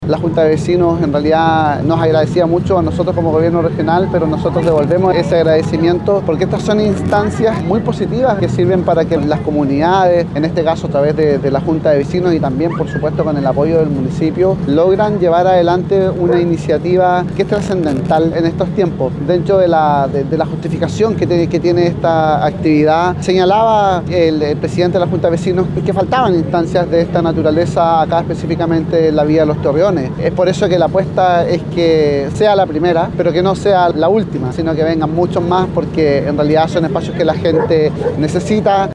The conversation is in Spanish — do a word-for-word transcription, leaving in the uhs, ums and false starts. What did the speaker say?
La Junta de Vecinos en realidad nos agradecía mucho a nosotros como gobierno regional, pero nosotros devolvemos ese agradecimiento porque estas son instancias muy positivas que sirven para que las comunidades, en este caso a través de, de la Junta de Vecinos y también por supuesto con el apoyo del municipio, logran llevar adelante una iniciativa que es trascendental en estos tiempos. Dentro de la, de, de la justificación que, te, que tiene esta actividad, señalaba el, el presidente de la Junta de Vecinos que faltaban instancias de esta naturaleza acá específicamente en la Vía de los Torreones. Es por eso que la apuesta es que sea la primera, pero que no sea la última, sino que vengan muchos más porque en realidad son espacios que la gente necesita.